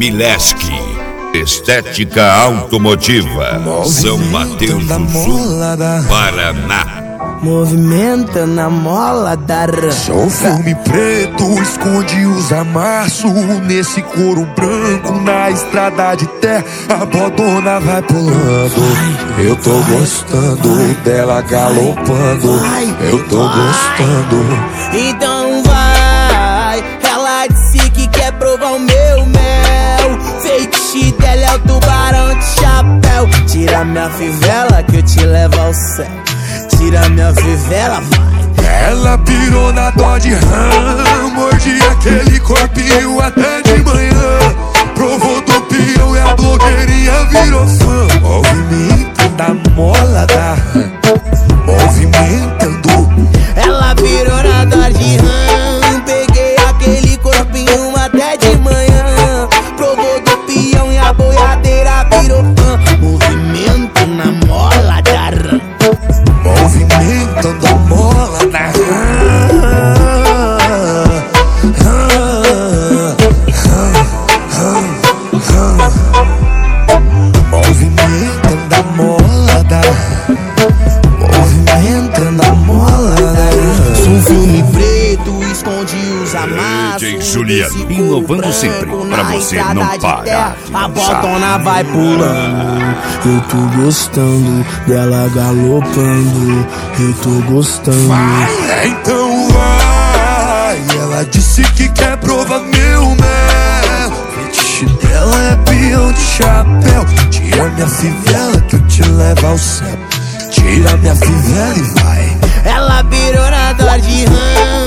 Mileski, Estética Automotiva, São Mateus do Sul, Paraná. Movimenta na mola da Sou filme preto, esconde os amassos nesse couro branco, na estrada de terra, a bodona vai pulando. Eu tô gostando dela galopando, eu tô gostando. Então vai, ela disse que quer provar o meu mel. Feitiço dela é o tubarão de chapéu. Tira minha fivela que eu te levo ao céu. Tira minha fivela, vai. Ela pirou na Dodge Ram, mordi aquele corpinho até de manhã. Provou do peão e a blogueirinha virou fã. Movimento da mola da Ram, movimentando. Ela pirou na Dodge Ram, peguei aquele corpinho até de manhã. Provou do peão e a boiadeira virou fã. Movimento na mola da Ram, movimentando a mola na movimentando a mola da movimentando a mola da. Sou um filme preto, esconde os amassos. DJ Juliano, inovando sempre, pra você não parar de A dançar. botona vai pulando. Eu tô gostando dela galopando. Eu tô gostando. Vai, então vai. Ela disse que quer provar meu mel. Fetiche dela é peão de chapéu. Tira minha fivela que eu te levo ao céu. Tira minha fivela e vai. Ela virou na Dodge Ram,